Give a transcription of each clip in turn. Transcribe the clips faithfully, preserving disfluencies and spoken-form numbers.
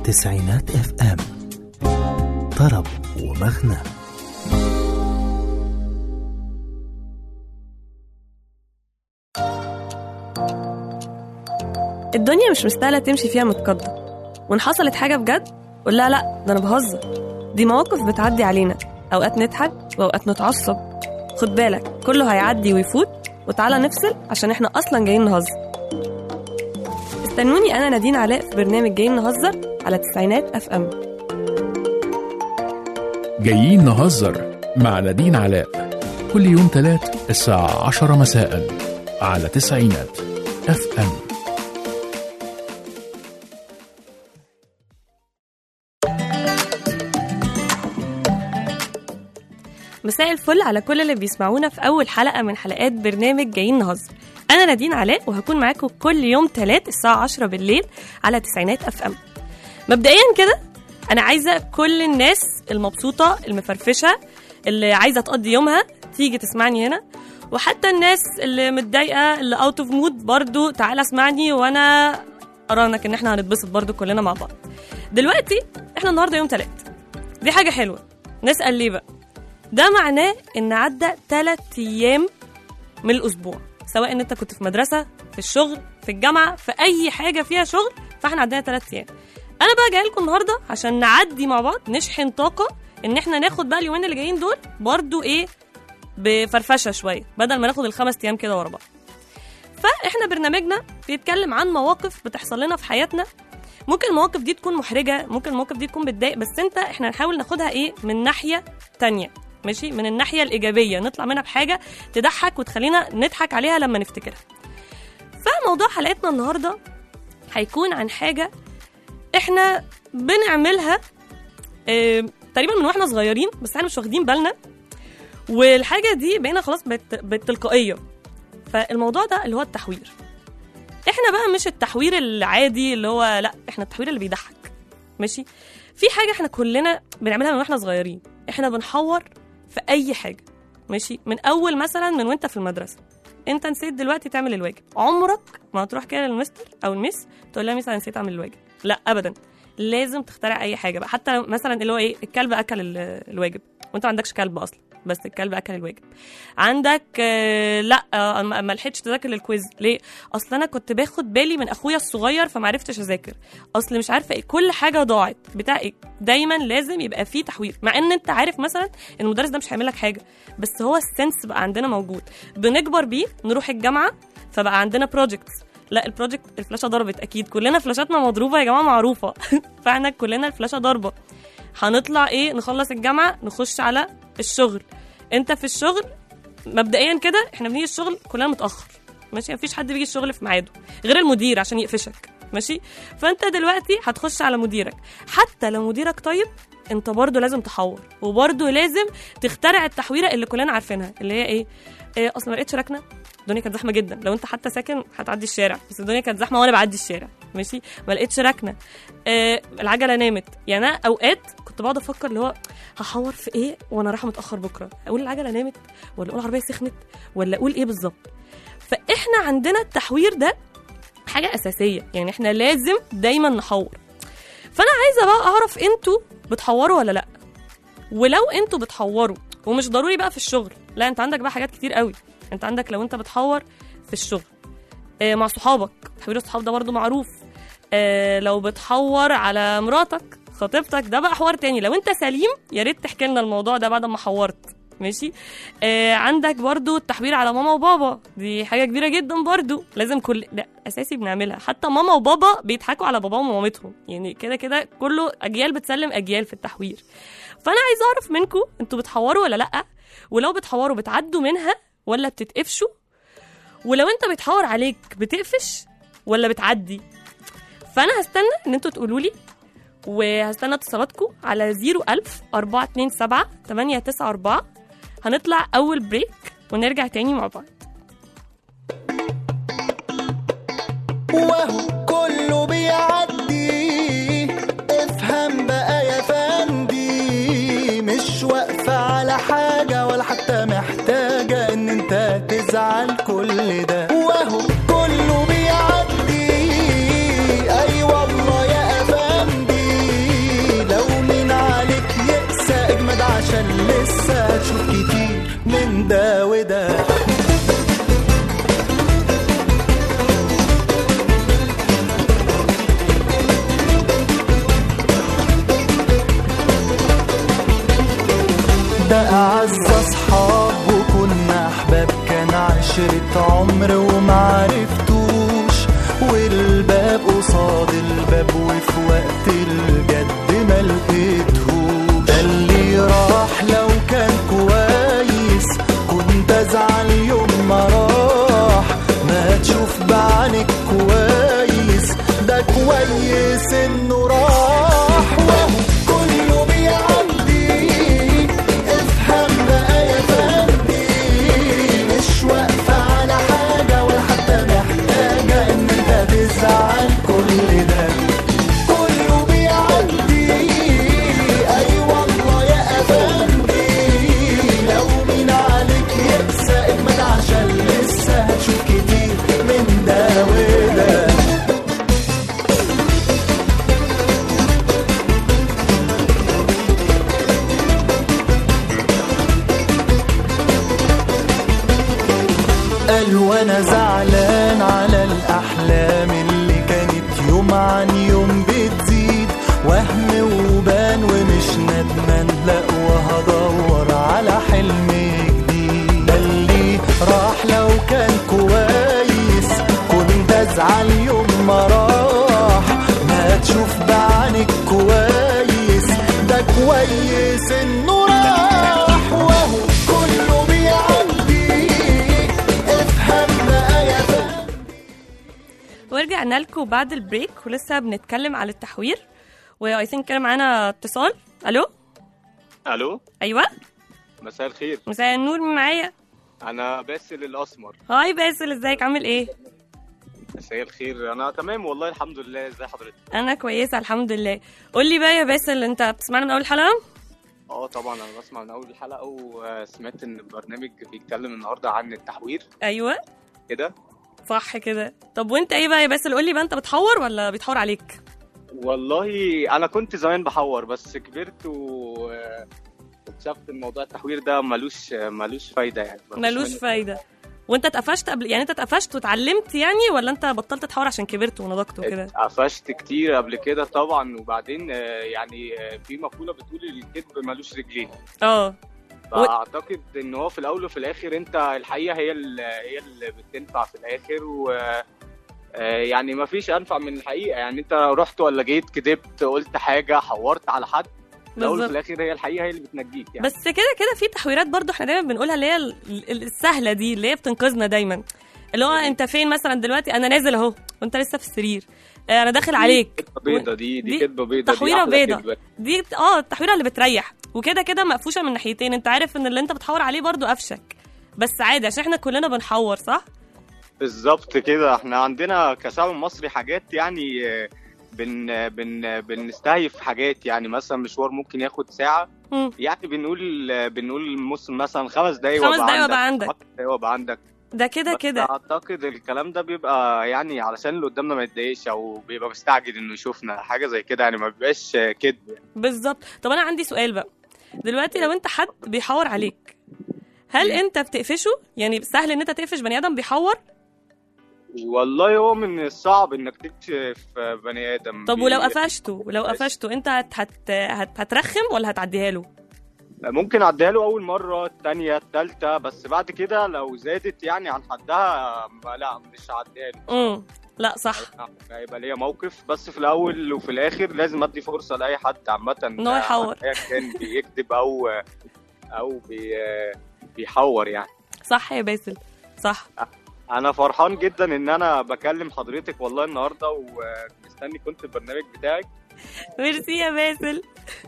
تسعينات اف ام، طرب ومغنى. الدنيا مش مستاهلة تمشي فيها متقدم، وإن حصلت حاجة بجد قول لا لا ده أنا بهزر. دي مواقف بتعدي علينا، أوقات نضحك وأوقات نتعصب. خد بالك كله هيعدي ويفوت، وتعالى نفصل عشان إحنا أصلا جايين نهزر. استنوني أنا نادين علاء في برنامج جايين نهزر على تسعينات اف ام. جايين نهزر مع نادين علاء كل يوم تلات الساعة عشرة مساء على تسعينات اف ام. مساء الفل على كل اللي بيسمعونا في أول حلقة من حلقات برنامج جايين نهزر. أنا نادين علاء وهكون معاكم كل يوم تلات الساعة عشرة بالليل على تسعينات اف ام. مبدئيا كده أنا عايزة كل الناس المبسوطة المفرفشة اللي عايزة تقضي يومها تيجي تسمعني هنا، وحتى الناس اللي متضايقة اللي اوت اوف مود برضو تعالى اسمعني، وانا ارانك ان احنا هنتبسط برضو كلنا مع بعض. دلوقتي احنا النهارده يوم تلات، دي حاجة حلوة. نسأل ليه بقى؟ ده معناه ان عدى تلات ايام من الاسبوع، سواء ان انت كنت في مدرسة، في الشغل، في الجامعة، في اي حاجة فيها شغل، فاحنا عدينا تلات ايام. انا بقى جاي لكم النهارده عشان نعدي مع بعض، نشحن طاقة ان احنا ناخد بقى اليومين اللي جايين دول برضو ايه بفرفشه شويه، بدل ما ناخد الخمس ايام كده ورا بعض. فاحنا برنامجنا بيتكلم عن مواقف بتحصل لنا في حياتنا. ممكن المواقف دي تكون محرجه، ممكن المواقف دي تكون بتضايق، بس انت احنا هنحاول ناخدها ايه من ناحيه تانية، ماشي، من الناحيه الايجابيه، نطلع منها بحاجه تضحك وتخلينا نضحك عليها لما نفتكرها. فموضوع حلقتنا النهارده هيكون عن حاجه احنا بنعملها اه تقريبا من واحنا صغيرين، بس احنا مش واخدين بالنا، والحاجة دي بقينا خلاص بالتلقائية. فالموضوع ده اللي هو التحوير. احنا بقى مش التحوير العادي اللي هو لا، احنا التحوير اللي بيضحك، ماشي. في حاجة احنا كلنا بنعملها من واحنا صغيرين، احنا بنحور في اي حاجة، ماشي. من اول مثلا من وانت في المدرسة، انت نسيت دلوقتي تعمل الواجب، عمرك ما هتروح كده للمستر او الميس تقول لها ميس انا نسيت اعمل الواجب، لا ابدا. لازم تخترع اي حاجة بقى، حتى مثلا اللي هو ايه، الكلب اكل الواجب وانت ما عندكش كلب اصلا، بس الكلب اكل الواجب. عندك آه لا آه ما لحقتش تذاكر الكويز، ليه؟ اصل انا كنت باخد بالي من اخويا الصغير فما عرفتش اذاكر، اصل مش عارفه ايه، كل حاجه ضاعت بتاع إيه؟ دايما لازم يبقى فيه تحوير، مع ان انت عارف مثلا ان المدرس ده مش هيعمل لك حاجه، بس هو السنس بقى عندنا موجود، بنكبر بيه، نروح الجامعه فبقى عندنا بروجكتس. لا البروجكت الفلاشه ضربت، اكيد كلنا فلاشاتنا مضروبه يا جماعه، معروفه. فاحنا كلنا الفلاشه ضربه. هنطلع ايه، نخلص الجامعه نخش على الشغل. انت في الشغل مبدئيا كده احنا بنيجي الشغل كلنا متاخر، ماشي، مفيش حد بيجي الشغل في ميعاده غير المدير عشان يقفشك، ماشي. فانت دلوقتي هتخش على مديرك، حتى لو مديرك طيب انت برضو لازم تحور، وبرضو لازم تخترع التحويره اللي كلنا عارفينها، اللي هي ايه, إيه اصلا ما لقيتش ركنه، الدنيا كانت زحمه جدا، لو انت حتى ساكن هتعدي الشارع، بس الدنيا كانت زحمه وانا بعدي الشارع، ماشي، ما لقيتش ركنه، إيه العجله نامت. يعني انا اوقات كنت بقعد افكر اللي هو هحور في ايه وانا رايحه متاخر بكره، اقول العجله نامت ولا اقول العربيه سخنت ولا اقول ايه بالظبط. فاحنا عندنا التحوير ده حاجه اساسيه، يعني احنا لازم دايما نحور. فانا عايزه بقى اعرف انتوا بتحوروا ولا لا، ولو انتوا بتحوروا، ومش ضروري بقى في الشغل، لا انت عندك بقى حاجات كتير قوي. انت عندك لو انت بتحور في الشغل اه مع صحابك، تحوير الصحاب ده برضو معروف. اه لو بتحور على مراتك خطيبتك ده بقى حوار تاني. لو انت سليم يا ريت تحكي لنا الموضوع ده بعد ما حورت، ماشي. آه عندك برضو التحوير على ماما وبابا، دي حاجه كبيره جدا برضو، لازم كل ده اساسي بنعملها. حتى ماما وبابا بيضحكوا على باباهم ومامتهم، يعني كده كده كله اجيال بتسلم اجيال في التحوير. فانا عايزه اعرف منكم انتوا بتحوروا ولا لا، ولو بتحوروا بتعدوا منها ولا بتتقفشوا، ولو انت بتحور عليك بتقفش ولا بتعدي. فانا هستنى ان انتوا تقولوا لي، وهستنى اتصالاتكم على زيرو ألف أربعة اتنين سبعة تمانية تسعة أربعة. هنطلع أول بريك ونرجع تاني مع بعض. وهو كله بيعدي، افهم بقى يا فندي، مش واقفة على حاجة ولا حتى محتاجة ان انت تزعل كل ده. وهو كله بيعدي، اي والله يا افندي، لسه اصحاب وكنا احباب، كان عشرة عمر ومعرفتوش، والباب قصاد الباب وفي وقت الجد ما لقيتهوش. ده اللي راح لو كان كويس كنت ازعل يوم ما راح، ما تشوف بعينك كويس ده كويس انه راح. وهو كله بيعدي افهم بقى يا فندي، مش واقفة على حاجة ولا حتى محتاجة ان انت تزعل، كل ده كله بيعدي. اي والله يا افندي لو مين عليك يقسى اجمد عشان لسه هتشوف كتير من ده وده. قال وانا زعلان على الاحلام اللي كانت يوم عن يوم بتزيد، وهم وبان ومش ندمان لا وهدور على حلم جديد. ده اللي راح لو كان كويس كنت ازعل يوم ما راح، ما تشوف بعينك كويس ده كويس انه راح. وهو كله بيعدي افهم بقى يا فندي. ورجعنا لكم بعد البريك ولسه بنتكلم على التحوير، واي ثينك كان معانا اتصال. الو الو، ايوه مساء الخير. مساء النور، مين معايا؟ انا باسل الاسمر. هاي باسل، ازيك عامل ايه؟ مساء الخير، انا تمام والله الحمد لله. ازي حضرتك؟ انا كويسه الحمد لله. قول لي بقى يا باسل، انت بتسمعنا من اول حلقه؟ اه طبعا انا بسمع من اول الحلقه، وسمعت ان البرنامج بيتكلم النهارده عن التحوير. ايوه كده صح كده. طب وانت ايه بقى يا باسل؟ قول لي بقى، انت بتحور ولا بيتحور عليك؟ والله انا كنت زمان بحور، بس كبرت واكتشفت ان موضوع التحوير ده ملوش ملوش فايده يعني. ملوش فايده. وانت اتقفشت قبل يعني؟ انت اتقفشت واتعلمت يعني، ولا انت بطلت تحور عشان كبرت ونضجت وكده؟ اتقفشت كتير قبل كده طبعا، وبعدين يعني في مقوله بتقول الكذب ملوش رجلين. اه فاعتقد ان هو في الاول وفي الاخر انت الحقيقه هي اللي هي اللي بتنفع في الاخر، و يعني ما فيش انفع من الحقيقه. يعني انت رحت ولا جيت كدبت قلت حاجه حورت على حد، في الاول وفي الاخر هي الحقيقه هي اللي بتنجيك يعني. بس كده كده في تحويرات برضو احنا دايما بنقولها، اللي هي السهله دي اللي هي بتنقذنا دايما، اللي هو انت فين مثلا دلوقتي؟ انا نازل اهو وانت لسه في السرير، انا داخل عليك. بيضه دي دي كدبه بيضه، تحويره بيضه دي اه التحويره اللي بتريح، وكده كده مقفوشه من ناحيتين. انت عارف ان اللي انت بتحور عليه برضو قفشك، بس عادي عشان احنا كلنا بنحور، صح؟ بالظبط كده. احنا عندنا كشعب مصري حاجات يعني بن بن بنستهيف حاجات، يعني مثلا مشوار ممكن ياخد ساعه، م. يعني بنقول بنقول مثلا خمس دقايق خمس دقايق وبقى عندك، خمس دقايق وبقى عندك. ده كده كده. اعتقد الكلام ده بيبقى يعني علشان اللي قدامنا ما يتضايقش، او بيبقى مستعجل انه يشوفنا حاجه زي كده، يعني ما بيبقاش كذب يعني. بالظبط. طب انا عندي سؤال بقى دلوقتي، لو انت حد بيحور عليك، هل م. انت بتقفشه؟ يعني سهل ان انت تقفش بني ادم بيحور؟ والله هو من الصعب انك تكشف بني ادم. طب ولو قفشته ولو قفشته انت هت هت هت هترخم ولا هتعديها له؟ ممكن اعديها له اول مره، الثانيه، الثالثه، بس بعد كده لو زادت يعني عن حدها لا مش هعديها له. امم لا صح، هيبقى ليا موقف. بس في الاول وفي الاخر لازم ادي فرصه لاي حد عامه ان هو يحور، كان بيكذب او او بي بيحور يعني. صح يا باسل، صح. انا فرحان جدا ان انا بكلم حضرتك والله النهارده، ومستني كنت البرنامج بتاعك. ميرسي يا باسل.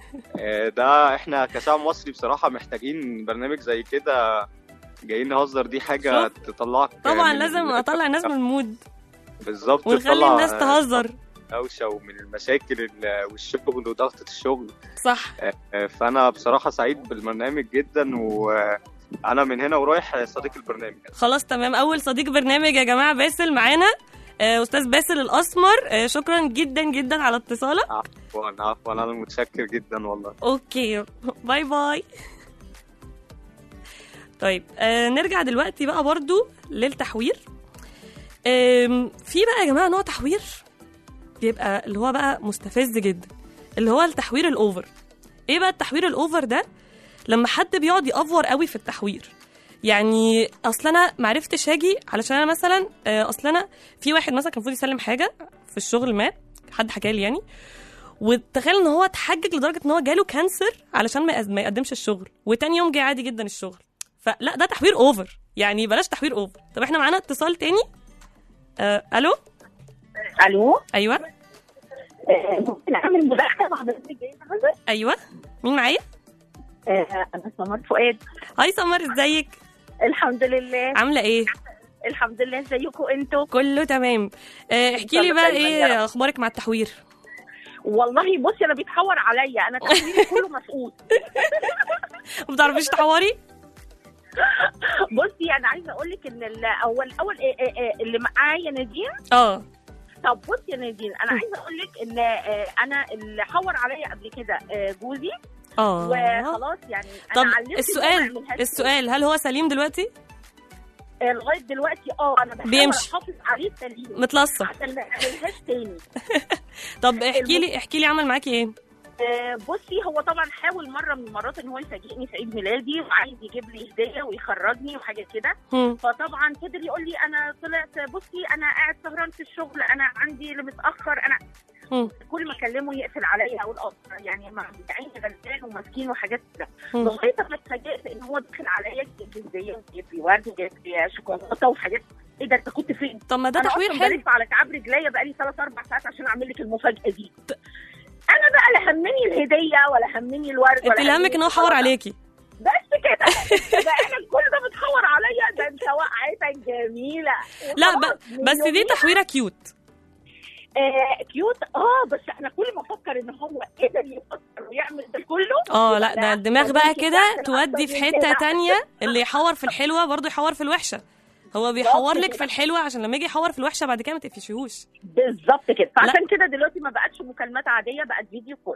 ده احنا كشعب مصري بصراحه محتاجين برنامج زي كده، جايين نهزر. دي حاجه تطلعك طبعا، لازم اطلع الناس من المود. بالظبط، ونخلي الناس تهزر دوشه ومن المشاكل والشغل وضغطه الشغل. صح. فانا بصراحه سعيد بالبرنامج جدا، و انا من هنا ورايح صديق البرنامج. خلاص تمام، اول صديق برنامج يا جماعه باسل معانا، استاذ باسل الاسمر. شكرا جدا جدا على اتصالك. عفوا عفوا، انا متشكر جدا والله. اوكي باي باي. طيب آه نرجع دلوقتي بقى برضو للتحوير. آه في بقى يا جماعه نوع تحوير بيبقى اللي هو بقى مستفز جدا، اللي هو التحوير الاوفر. ايه بقى التحوير الاوفر ده؟ لما حد بيقعد يأفور قوي في التحوير. يعني اصل انا ما عرفتش اجي علشان انا مثلا اصل انا في واحد مثلا كان المفروض يسلم حاجه في الشغل، ما حد حكى لي يعني، وتخيل ان هو اتحجج لدرجه ان هو جاله كانسر علشان ما يقدمش الشغل، وتاني يوم جه عادي جدا الشغل. فلا ده تحوير اوفر، يعني بلاش تحوير اوفر. طب احنا معانا اتصال تاني. آه، الو الو ايوه ممكن اعمل مداخله مع حضرتك؟ ايوه مين معايا؟ آه، انا سمر فؤاد. هاي سمر، ازيك؟ الحمد لله. عامله ايه؟ الحمد لله، ازيكم انتوا؟ كله تمام. آه، احكي لي بقى ايه اخبارك مع التحوير؟ والله بصي انا بيتحور عليا، انا تحويري كله مسؤول. ما بتعرفيش تحوري؟ بصي انا عايزه اقول لك ان الاول اول إيه إيه إيه اللي معايا نادين. اه طب بصي يا نادين، انا عايزه اقول لك ان انا اللي حور عليا قبل كده جوزي. اه وخلاص يعني طب انا علمت السؤال السؤال هل هو سليم دلوقتي؟ لغايه دلوقتي اه انا بحاول بيمشي احافظ عليه سليم متلصق عشان ما يعملهاش تاني. طب احكي لي احكي لي عمل معاكي ايه؟ آه بصي هو طبعا حاول مره من المرات ان هو يفاجئني في عيد ميلادي وعايز يجيب لي هديه ويخرجني وحاجه كده. فطبعا فضل يقول لي انا طلعت بصي انا قاعد سهران في الشغل، انا عندي اللي متاخر، انا م. كل ما اكلمه يقفل عليا اقول اه يعني ما عيني غلبان ومسكين وحاجات كده. لغايه ما اتفاجئت ان هو دخل عليا جاب لي هديه وجاب لي ورد وجاب لي شوكولاته وحاجات. ايه ده انت كنت فين؟ طب ما ده تحوير حلو. انا بلف على كعب رجليا بقالي ثلاث اربع ساعات عشان اعمل لك المفاجاه دي. انا بقى لا همني الهديه ولا همني الورد ولا انت همك ان هو حور عليكي بس كده. ده انا كل ده بتحور عليا، ده انت وقعتك جميله. لا ب... بس دي تحويره كيوت. آه كيوت اه بس انا كل ما افكر ان هو قدر يفكر ويعمل ده كله. اه لا ده الدماغ بقى كده تودي في حته تانية. اللي يحور في الحلوه برضه يحور في الوحشه. هو بيحور لك في الحلوه عشان لما يجي يحور في الوحشه بعد كده ما تقفشيهوش. بالظبط كده. فعشان كده دلوقتي ما بقتش مكالمات عاديه، بقت فيديو كول.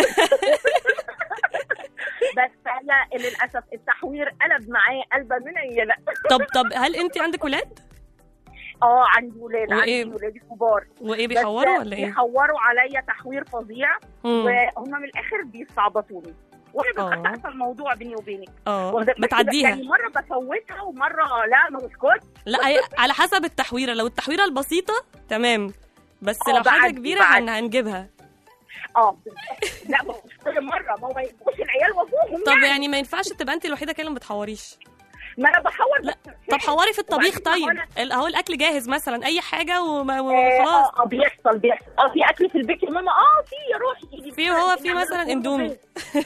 بس هي للاسف التحوير قلب معايا قلبه من عيله. طب طب هل انت عندك ولاد؟ اه عندي ولاد. عندي ولادي كبار. وايه بيحوروا ولا ايه؟ بيحوروا عليا تحوير فظيع وهم من الاخر بيستعبطوني. وانا بتعرف الموضوع بيني وبينك. اه بتعديها يعني مره بفوتها ومره لا ما بسكت. لا على حسب التحويره. لو التحويره البسيطه تمام، بس لو حاجه كبيره هن هنجيبها. اه لا مش كل مره، ما هو يبقوش العيال وابوهم. طب يعني. يعني ما ينفعش تبقى انت الوحيده كده ما بتحوريش. ما انا بحور. لا طب حوري في الطبيخ. طيب اهو الاكل جاهز مثلا اي حاجه وخلاص. اه بيحصل بيحصل اه في اكل في البيت يا ماما. اه في يا روحي في هو في مثلا اندومي.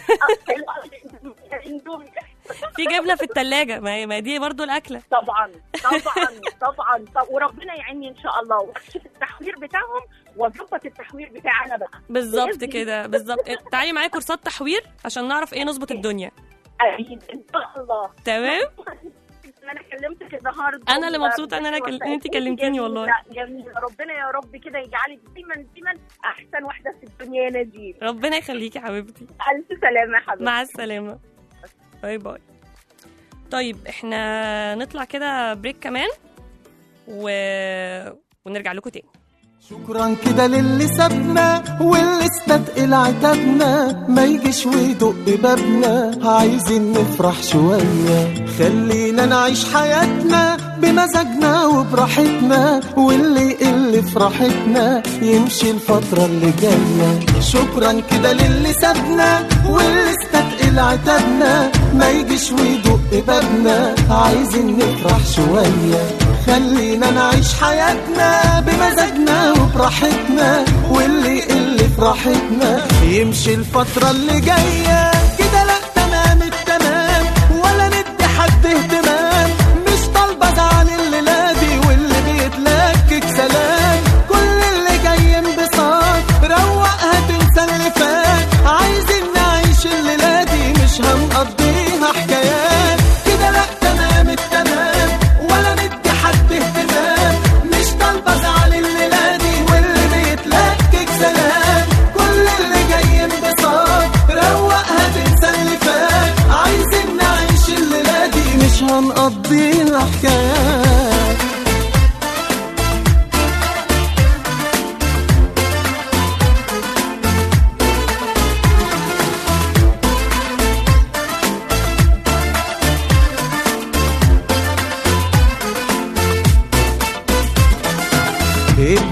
في جبنه في الثلاجه، ما دي برضو الاكله. طبعا طبعا طبعا. طب وربنا يعيني ان شاء الله واكشف التحوير بتاعهم واظبط التحوير بتاعنا بقى. بالظبط كده بالظبط. تعالي معايا كورسات تحوير عشان نعرف ايه نظبط الدنيا. اكيد ان شاء الله. تمام. انا كلمتك النهارده. انا اللي مبسوطه ان انا كل... انت كلمتيني والله. جميل. ربنا يا رب كده يجعلك دايما دايما احسن واحده في الدنيا يا نادين. ربنا يخليكي حبيبتي. الف سلامه يا حبيبتي. مع السلامه. باي باي. طيب احنا نطلع كده بريك كمان و... ونرجع لكم تاني. شكرا كده للي سابنا واللي استثقل عتابنا، ما يجيش ويدق بابنا، عايزين نفرح شوية، خلينا نعيش حياتنا بمزاجنا وبراحتنا، واللي يقل فرحتنا يمشي الفترة اللي جاية. شكرا كده للي سابنا واللي استثقل عتابنا، ما يجيش ويدق بابنا، عايزين نفرح شوية، خلينا نعيش حياتنا بمزاجنا وبراحتنا، واللي يقل فرحتنا يمشي الفترة اللي جاية. كده لا تمام التمام ولا ندي حد اهتمام، مش طالبة زعل الليلة دي واللي بيتلكك سلام، كل اللي جاي انبساط روقها تنسى اللي فات، عايزين نعيش الليلة دي مش هنقضيها حكايات. كده لا تمام التمام ولا ندي حد اهتمام، مش طالبة زعل الليلة دي واللي بيتلكك سلام، كل اللي جاي انبساط روقها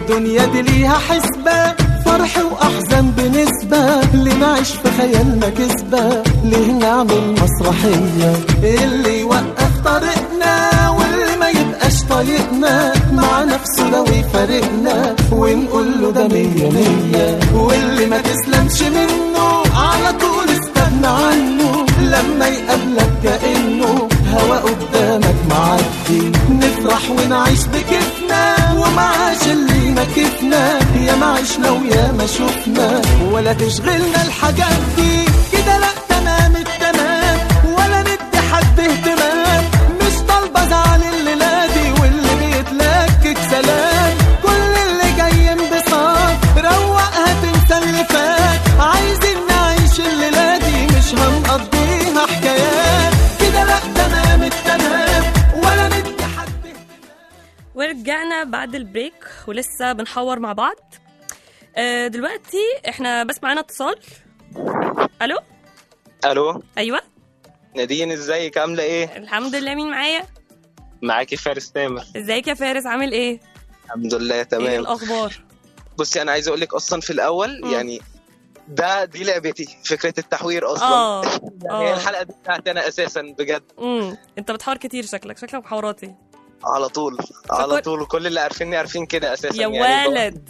الدنيا دي ليها حسبة، فرح وأحزان بنسبة، اللي نعيش في خيالنا كسبة، ليه نعمل مسرحية؟ اللي يوقف طريقنا واللي ما يبقاش طايقنا مع نفسه لو يفارقنا ونقول له ده مية مية، واللي ما تسلمش منه على طول استغنى عنه، لما يقابلك كأنه هوا قدامك معدي، نفرح ونعيش بكيفنا ومعاش اللي ما كيفنا، يا ما عشنا ويا ما شفنا ولا تشغلنا الحاجات دي كده، لا تمام التمام ولا ندي حد اهتمام، مش طالبة زعل الليلة دي واللي بيتلكك سلام، كل اللي جاي انبساط روقها تنسى اللي فات، عايزين نعيش الليلة دي مش هنقضيها حكايات كده، لا تمام التمام ولا ندي حد اهتمام. ورجعنا بعد البريك ولسه بنحور مع بعض. آه دلوقتي احنا بس معانا اتصال. الو الو ايوه نادين، ازيك عامله ايه؟ الحمد لله. مين معايا؟ معاكي فارس تامر. ازيك يا فارس، عامل ايه؟ الحمد لله تمام. ايه الاخبار؟ بصي انا عايز اقول لك اصلا في الاول م. يعني ده دي لعبتي، فكره التحوير اصلا. اه يعني الحلقه دي بتاعتي انا اساسا بجد. امم انت بتحور كتير، شكلك شكلك محوراتي على طول على فكل... طول، وكل اللي عارفيني عارفين كده اساسا يا يعني ولد.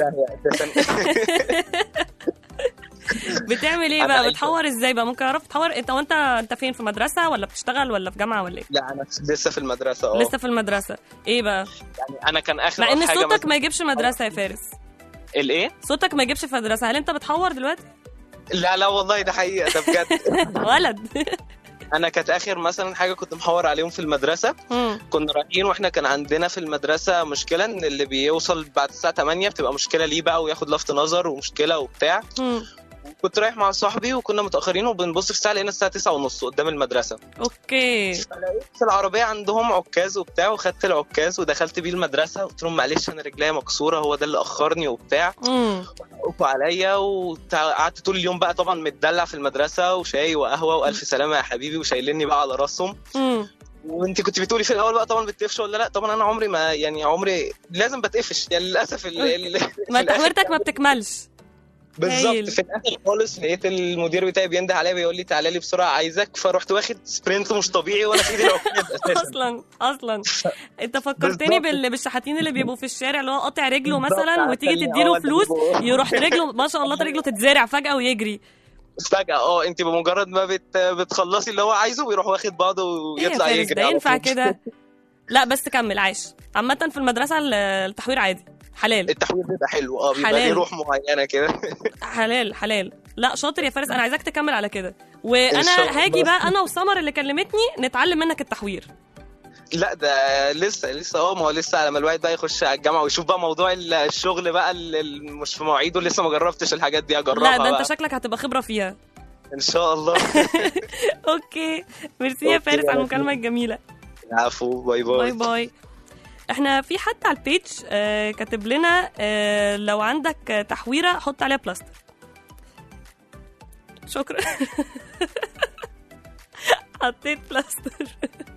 بتعمل ايه بقى؟ بتحور ازاي بقى؟ ممكن اعرف تحور انت وانت انت فين؟ في مدرسه ولا بتشتغل ولا في جامعه ولا ايه؟ لا انا لسه في المدرسه. اه لسه في المدرسه. ايه بقى يعني انا كان اخر مع ان حاجة صوتك مثلا... ما يجيبش مدرسه يا فارس. الايه؟ صوتك ما يجيبش في مدرسه. هل انت بتحور دلوقتي؟ لا لا والله ده حقيقه، ده بجد. ولد. انا كانت اخر مثلا حاجه كنت محور عليهم في المدرسه. مم. كنا رايحين واحنا كان عندنا في المدرسه مشكله ان اللي بيوصل بعد الساعه تمانية بتبقى مشكله ليه بقى وياخد لفت نظر ومشكله وبتاع. مم. كنت رايح مع صاحبي وكنا متاخرين وبنبص في الساعه لقينا الساعه تسعة ونص قدام المدرسه. اوكي. فلقيت في العربيه عندهم عكاز وبتاع، وخدت العكاز ودخلت بيه المدرسه، قلت لهم معلش انا رجليا مكسوره هو ده اللي اخرني وبتاع. وقفوا عليا وقعدت طول اليوم بقى طبعا متدلع في المدرسه وشاي وقهوه والف سلامه يا حبيبي وشايلني بقى على راسهم. وانت كنت بتقولي في الاول بقى طبعا بتقفش ولا لا؟ طبعا انا عمري ما يعني عمري لازم بتقفش يعني للاسف. ما تحورتك ما بتكملش بالظبط. في الاخر خالص لقيت المدير بتاعي بينده عليا بيقول لي تعالى لي بسرعه عايزك، فرحت واخد سبرنت مش طبيعي وانا في ايدي العكاز اساسا. اصلا اصلا انت فكرتني بال... بالشحاتين اللي بيبقوا في الشارع اللي هو قاطع رجله مثلا وتيجي تديله فلوس يروح رجله ما شاء الله رجله تتزرع فجاه ويجري فجاه. اه انت بمجرد ما بت... بتخلصي اللي هو عايزه بيروح واخد بعضه ويطلع إيه يجري. ده ينفع كده؟ لا بس كمل عايش. عامه في المدرسه التحوير عادي حلال. التحوير بيبقى حلو. اه بيبقى ليه روح معينه كده. حلال حلال. لا شاطر يا فارس، انا عايزاك تكمل على كده. وانا هاجي بقى انا وسمر اللي كلمتني نتعلم منك التحوير. لا ده لسه لسه اه ما هو لسه على ما الواحد بقى يخش على الجامعه ويشوف بقى موضوع الشغل بقى اللي مش في مواعيده، لسه ما جربتش الحاجات دي، اجربها. لا ده بقى. انت شكلك هتبقى خبره فيها ان شاء الله. اوكي ميرسي يا فارس على المكالمه الجميله. عفو. باي باي. باي باي. احنا في حد على البيج آه كاتب لنا آه لو عندك تحويره حط عليها بلاستر. شكرا. حطيت بلاستر.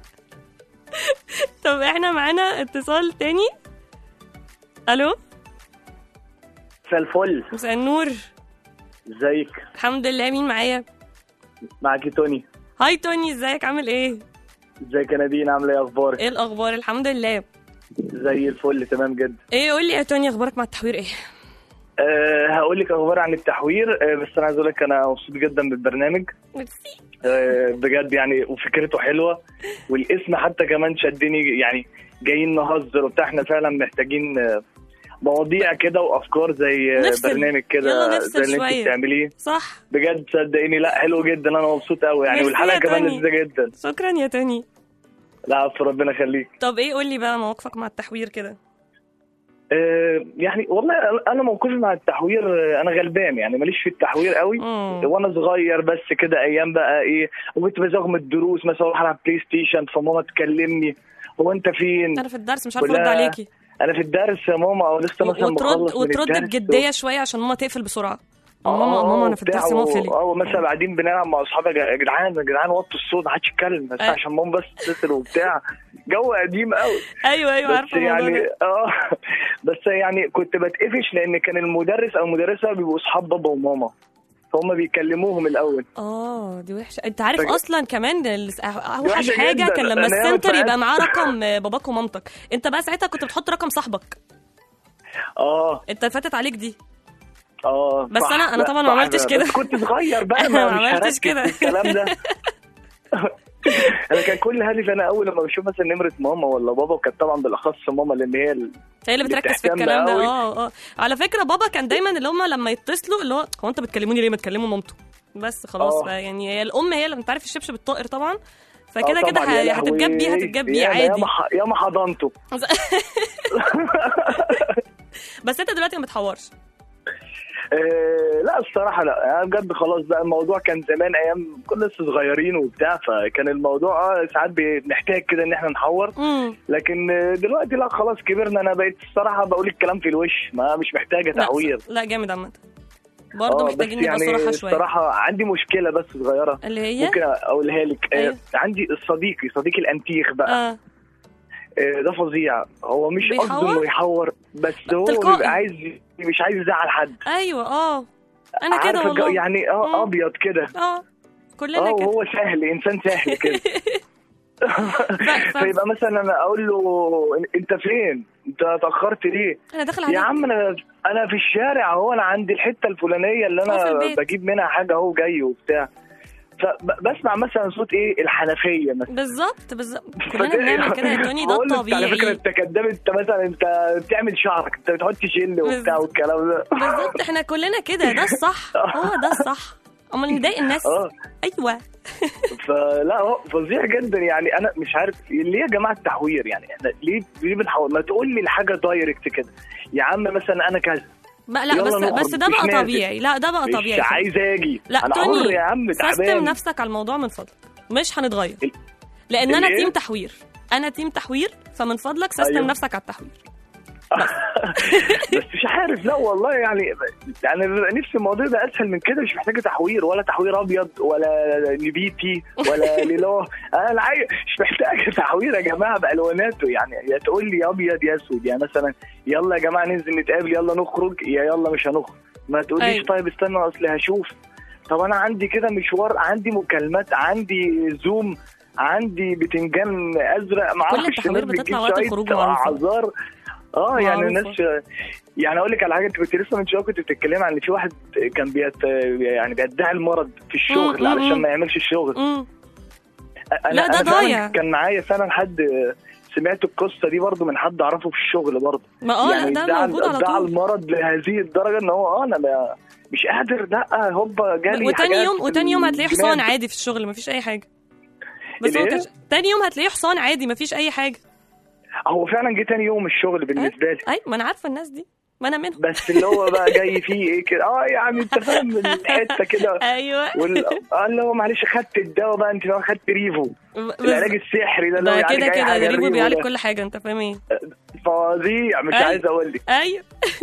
طب احنا معانا اتصال تاني. الو مساء الفل. مساء النور. ازيك؟ الحمد لله. مين معايا؟ معاكي توني. هاي توني، ازيك عامل ايه؟ ازيك يا نادين، عامله ايه؟ اخبارك؟ ايه الاخبار؟ الحمد لله زي الفل تمام جدا. ايه قول لي يا توني اخبارك مع التحوير ايه؟ أه هقول لك اخبار عن التحوير. أه بس انا عايز اقول لك انا مبسوط جدا بالبرنامج. ميرسي. أه بجد يعني وفكرته حلوه والاسم حتى كمان شدني، يعني جايين نهزر وبتاع. احنا فعلا محتاجين مواضيع كده وافكار زي نفسل. برنامج كده زي اللي انت بتعمليه. صح بجد صدقيني. لا حلو جدا، انا مبسوط قوي يعني، والحلقه كمان لذيذه جدا. شكرا يا توني. لا عفوا ربنا يخليك. طب ايه قول لي بقى مواقفك مع التحوير كده؟ أه يعني والله انا موقفي مع التحوير انا غلبان يعني، ماليش في التحوير قوي. مم. وانا صغير بس كده ايام بقى ايه، وكنت بزوغ من الدروس مثلا اروح العب بلاي ستيشن، فماما تكلمني هو انت فين؟ انا في الدرس مش عارفه ارد عليكي. انا في الدرس يا ماما، او لسه مثلا وترد وترد بجديه شويه عشان ماما تقفل بسرعه. ماما ماما انا في الدرس مقفل. اه مثلا قاعدين بنلعب مع اصحابي، يا جدعان يا جدعان وطوا الصوت ما حدش يتكلم بس أه. عشان ماما بس تتصل وبتاع. جو قديم قوي. ايوه ايوه عارفه يعني اه بس يعني كنت بتقفش لان كان المدرس او المدرسه بيبقوا اصحاب بابا وماما، فهم بيكلموهم الاول. اه دي وحشه. انت عارف فك... اصلا كمان اوحش وحشة حاجه جداً. كان لما أنا السنتر ياما يبقى معاه رقم باباك ومامتك، انت بقى ساعتها كنت بتحط رقم صاحبك. اه انت فاتت عليك دي. اه بس صح. انا انا طبعا ما عملتش كده. كنت صغير بقى انا ما ما عملتش كده الكلام ده. انا كان كل هدفي انا اول لما بشوف مثلا نمره ماما ولا بابا، وكانت طبعا بالاخص ماما لان هي ال... هي اللي بتركز في الكلام ده. اه اه على فكره بابا كان دايما اللي هم لما يتصلوا اللي هو هو انت بتكلموني ليه، ما تكلموا مامته بس خلاص. يعني هي الام هي اللي انت عارف الشبشب الطائر طبعا، فكده كده هتتجاب بيه هتتجاب بيه عادي. يا ما يا ما حضنته. بس انت دلوقتي ما بتحورش. إيه لا الصراحه لا يعني بجد خلاص بقى الموضوع كان زمان ايام كنا لسه صغيرين وبتاع، فكان الموضوع اه ساعات بنحتاج كده ان احنا نحور. مم. لكن دلوقتي لا خلاص كبرنا، انا بقيت الصراحه بقول الكلام في الوش ما مش محتاجه تحوير. لا, لا جامد عامه برضه محتاجين نبقى يعني صراحه شويه. الصراحه عندي مشكله بس صغيره اللي هي ممكن اقولها لك. أيوه. آه عندي صديقي صديقي الانتيخ بقى. آه. آه ده فظيع، هو مش قصده انه يحور بس هو بيبقى عايز مش عايز يزعل حد. ايوه اه انا كده والله يعني اه ابيض كده. اه كلنا اه كده. هو سهل انسان سهل كده. فيبقى مثلا انا اقول له انت فين؟ انت اتاخرت ليه؟ انا داخل عليك يا عم انا انا في الشارع اهو، انا عندي الحته الفلانيه اللي انا بجيب منها حاجه اهو جاي وبتاع. فبسمع مثلا صوت ايه الحنفيه مثلا. بالظبط بالظبط كلنا بنعمل كده يا توني، ده الطبيعي. على فكره انت كداب، انت مثلا انت بتعمل شعرك، انت بتحط جل وبتاع والكلام ده. بالظبط احنا كلنا كده، ده الصح هو ده الصح. امال نضايق الناس. اه ايوه. فلا هو فظيع جدا يعني. انا مش عارف ليه يا جماعه التحوير يعني، احنا ليه ليه بنحاول؟ ما تقول لي الحاجه دايركت كده يا عم، مثلا انا كذا لا بس بس ده بقى طبيعي. لا ده بقى طبيعي. مش عايز اجي. لا انا حر يا عم تعبان. سيستم نفسك على الموضوع من فضلك، مش هنتغير لان انا تيم تحوير. انا تيم تحوير فمن فضلك سيستم أيوه. نفسك على التحوير. بس. بس مش عارف لا والله يعني يعني نفسي الموضوع ده اسهل من كده، مش محتاجه تحوير ولا تحوير ابيض ولا نبيتي ولا ليلو. انا عايز مش محتاجه تحوير يا جماعه بالواناته يعني. يا تقول لي ابيض يا اسود، يعني مثلا يلا يا جماعه ننزل نتقابل يلا نخرج، يا يلا مش هنخرج. ما تقوليش أيوة. طيب استنى اصل هشوف. طب انا عندي كده مشوار، عندي مكالمات، عندي زوم، عندي بتنجان ازرق، ما اعرفش. كل التحوير بتطلع وقت الخروج اعذار. اه يعني الناس يعني اقول لك على حاجه، انت كنت لسه من شويه كنت بتتكلمي عن ان في واحد كان بيت يعني بيدعي المرض في الشغل علشان ما يعملش الشغل. مم. أنا لا ده ضايع. كان معايا فعلا حد سمعت القصه دي برضو من حد اعرفه في الشغل برضو. ما اه يعني لا ده موجود على طول. ادعى المرض لهذه الدرجه ان هو اه انا مش قادر، لا هوبا جالي. وتاني يوم وتاني يوم هتلاقيه حصان عادي في الشغل، مفيش اي حاجه. بس هو كش... تاني يوم هتلاقيه حصان عادي مفيش اي حاجه. هو فعلا جه تاني يوم الشغل بالنسبه لي. اي ما انا عارفه الناس دي، ما انا منهم. بس اللي هو بقى جاي فيه ايه كده اه يعني انت فاهم الحته كده. ايوه وال... اللي هو معلش خدت الدواء بقى، انت بقى خدت ريفو العلاج السحري ده اللي هو كده كده ده ريفو بيعالج كل حاجه، انت فاهم ايه؟ فظيع مش أي. عايز اقول لك. ايوه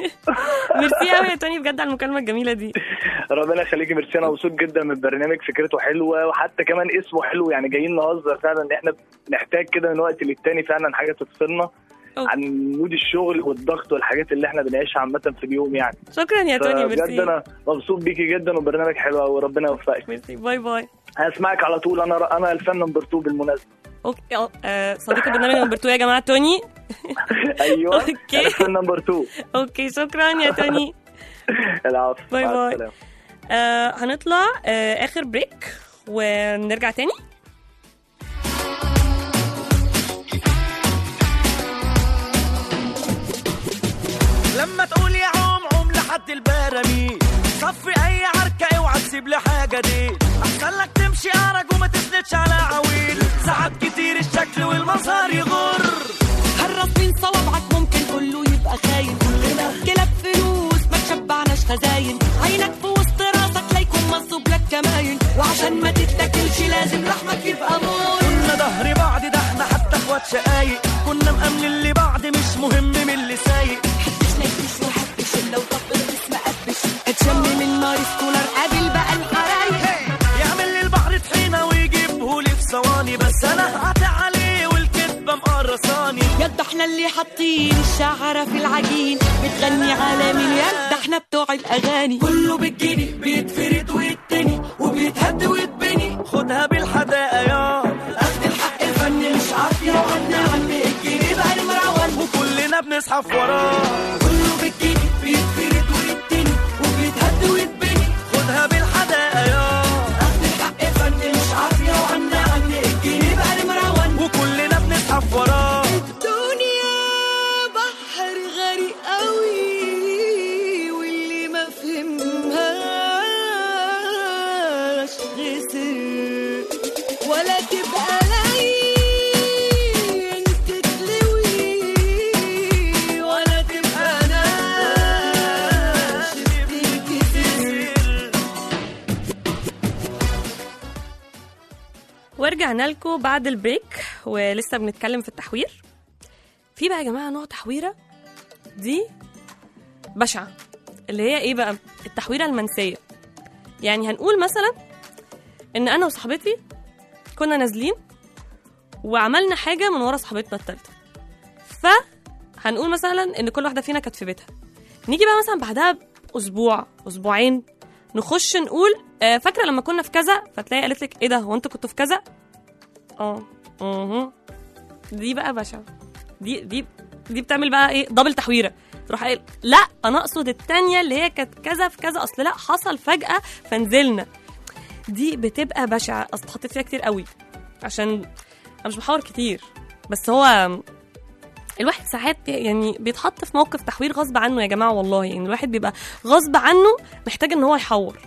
ميرسي قوي يا توني بجد على المكالمه الجميله دي. ربنا يخليكي. ميرسي، انا مبسوط جدا من البرنامج، فكرته حلوه وحتى كمان اسمه حلو يعني. جايين نهزر فعلا ان احنا بنحتاج كده من وقت للتاني فعلا حاجه تفصلنا عن مود الشغل والضغط والحاجات اللي احنا بنعيشها عامه في اليوم يعني. شكرا يا توني. ميرسي بجد انا مبسوط بيكي جدا وبرنامج حلو وربنا يوفقك. ميرسي باي باي. هسمعك على طول. انا انا الفن نمبر اتنين بالمناسبه. اوكي اه صديق البرنامج نمبر اتنين يا جماعه توني. ايوه اوكي الفن نمبر اتنين. اوكي شكرا يا توني. العفو. باي باي. آه هنطلع آه اخر بريك ونرجع تاني. لما تقول يا عوم عوم لحد البراميل، صفي اي عركه اوعى تسيب لي حاجه دي، احسن لك تمشي ارج وما تسندش على عويل، ساعات كتير الشكل والمظهر يغر، هرب من صوابعك ممكن كله يبقى خاين، كلنا كلاب فلوس ما تشبعناش خزاين، عينك في وسط راسك لا يكون مصوب لك كماين، وعشان ما تتاكلش لازم لحمك يبقى مول. كنا ظهر بعض ده احنا حتى اخوات شقايق، كنا مأمنين لبعض مش مهم من اللي سايق، حبش نكش وحبش الا وطب الاسم قبش، اتشم من نار مقرصاني. يد احنا اللي حاطين الشعره في العجين، بتغني على مين؟ يد احنا بتوع الاغاني. كله بالجني بيتفرد ويتني وبيتهد ويتبني. خدها بالحداقه يا اخد الحق الفني مش عافيه وغنى عن الجني بقى المروان وكلنا بنزحف وراه. كله بالجني بيتفرد ويتني وبيتهد ويتبني. خدها بالحداقه يا اخد الحق الفني مش عافيه وغنى عن الجني بقى المروان وكلنا بنزحف وراه. الدنيا بحر غريق قوي واللي ما فهمهاش غسر ولا تبقى لين تتلوي ولا تبقى ناش تتكسر. ورجعنا لكم بعد البريك ولسه بنتكلم في التحوير. في بقى يا جماعة نوع تحويرة دي بشعة، اللي هي ايه بقى؟ التحويرة المنسية. يعني هنقول مثلا ان انا وصاحبتي كنا نازلين وعملنا حاجة من ورا صاحبتنا التالتة، فهنقول مثلا ان كل واحدة فينا كانت في بيتها. نيجي بقى مثلا بعدها اسبوع اسبوعين نخش نقول آه فاكرة لما كنا في كذا، فتلاقي قالت لك ايه ده هو انتوا كنتوا في كذا؟ اه اها دي بقى بشعة. دي دي دي بتعمل بقى ايه؟ دبل تحويره. تروح قايل لا انا اقصد التانية اللي هي كانت كذا في كذا، اصل لا حصل فجأة فنزلنا. دي بتبقى بشعة. اصل حطيت فيها كتير قوي عشان انا مش بحاور كتير، بس هو الواحد ساعات يعني بيتحط في موقف تحوير غصب عنه يا جماعة والله. يعني الواحد بيبقى غصب عنه محتاج ان هو يحور.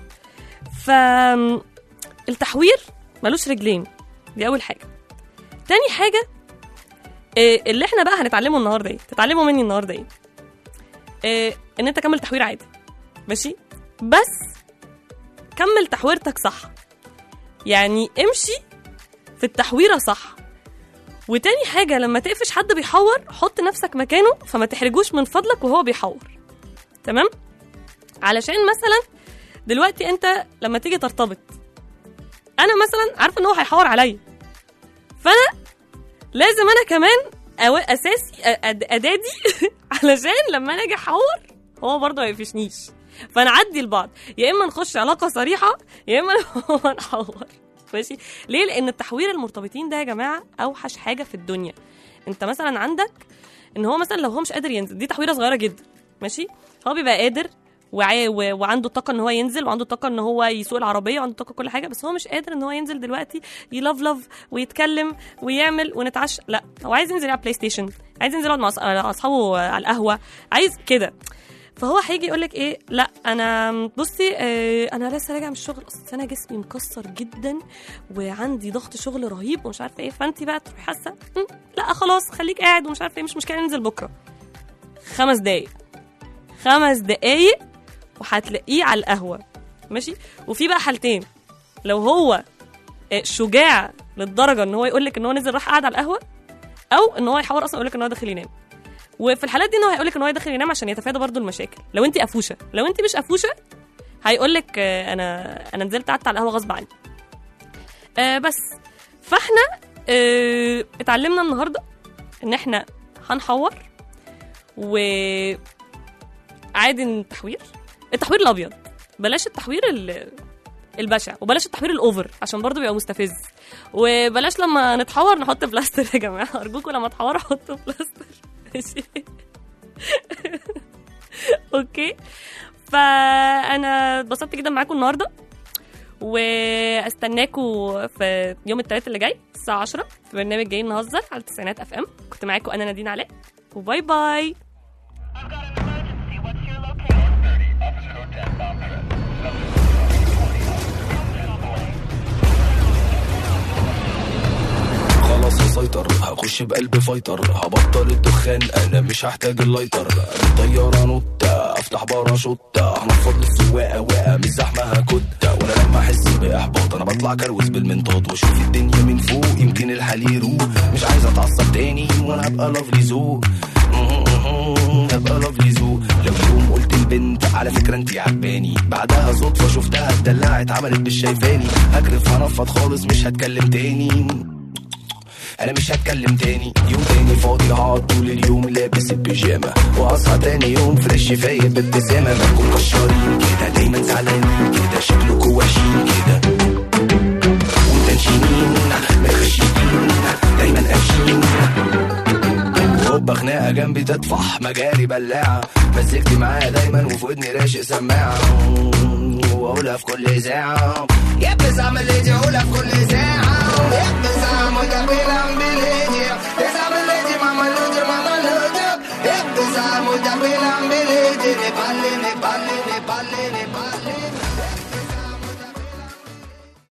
فالتحوير ملوش رجلين، دي اول حاجة. تاني حاجة إيه اللي احنا بقى هنتعلمه النهارده؟ ايه تتعلموا مني النهارده؟ ايه, إيه ان انت كمل تحوير عادي ماشي، بس كمل تحويرتك صح. يعني امشي في التحويره صح. وتاني حاجه لما تقفش حد بيحور حط نفسك مكانه، فما تحرجوش من فضلك وهو بيحور. تمام؟ علشان مثلا دلوقتي انت لما تيجي ترتبط، انا مثلا عارفه ان هو هيحور عليا، فانا لازم انا كمان أو اساسي ادادي علشان لما انا اجي احور هو برضه ما يقفشنيش. فنعدي لبعض، يا اما نخش علاقه صريحه يا اما هو نحور ماشي. ليه؟ لان التحوير المرتبطين ده يا جماعه اوحش حاجه في الدنيا. انت مثلا عندك ان هو مثلا لو هو مش قادر ينزل، دي تحويره صغيره جدا ماشي. هو بيبقى قادر وع... و... وعنده طاقه ان هو ينزل، وعنده طاقه ان هو يسوق العربيه، وعنده طاقه كل حاجه، بس هو مش قادر ان هو ينزل دلوقتي يلفلف ويتكلم ويعمل ونتعشى. لا، هو عايز ينزل على بلاي ستيشن، عايز ينزل يقعد مع اصحابه على القهوه، عايز كده. فهو هيجي يقول لك ايه؟ لا انا بصي اه انا لسه راجع من الشغل، اصل انا جسمي مكسر جدا وعندي ضغط شغل رهيب ومش عارفه ايه. فانت بقى تروحي حاسه لا خلاص خليك قاعد ومش عارفه ايه، مش مشكله ننزل بكره. خمس دقايق خمس دقايق وهتلاقيه على القهوه ماشي. وفي بقى حالتين، لو هو شجاع للدرجه ان هو يقول لك ان هو نزل راح قاعد على القهوه، او ان هو يحاور اصلا يقول لك ان هو داخل ينام. وفي الحالات دي ان هو هيقول لك ان هو داخل ينام عشان يتفادى برضو المشاكل. لو انت قفوشه، لو انت مش قفوشه هيقول لك انا انا نزلت قعدت على القهوه غصب عني. آه بس فاحنا آه اتعلمنا النهارده ان احنا هنحور، وعادي التحوير التحوير الابيض، بلاش التحوير البشع، وبلاش التحوير الاوفر عشان برضو بيبقى مستفز. وبلاش لما نتحور نحط بلاستر يا جماعه، ارجوكم لما تحوروا حطوا بلاستر ماشي. اوكي، فانا اتبسطت جدا معاكم النهارده، واستناكم في يوم الثلاث اللي جاي الساعه عشرة في برنامج جايين نهزر على تسعينات اف ام. كنت معاكم انا نادين علاء، وباي باي. خلاص هسيطر، هخش بقلب فايتر، هبطل الدخان انا مش هحتاج اللايتر. الطيارة نوتة افتح باراشوتة، هنفض السواقة واقع مش زحمة هكتة. وانا لما احس باحباط انا بطلع كروز بالمنطاد واشوف الدنيا من فوق، يمكن الحال يروق. مش عايز اتعصب تاني وانا هبقى لافلي ذوق، هبقى لافلي ذوق. لو يوم قلت البنت على فكرة انتي عجباني، بعدها صدفة شفتها اتدلعت عملت مش شايفاني، هكرف هنفض خالص مش هتكلم تاني. انا مش هتكلم تاني. يوم تاني فاضي هقعد طول اليوم لابس البيجامه، واصحى تاني يوم فريش فايق بابتسامه. بنكون كشارين كده دايما زعلانين كده، شكلكوا وحشين كده ومتنشنين متخشيين دايما قافشين. هوبا خناقه جنبي تطفح مجاري بلاعه، مزجتي معايا دايما وفي ودني راشق سماعه، واقولها في كل ساعه يا بس اعمل ليدي، اقولها في كل ساعه يا بس اعمل جنبي ليدي، بس اعمل ليدي ماما لودي ماما لودي يا بس اعمل جنبي ليدي. نبالي نبالي نبالي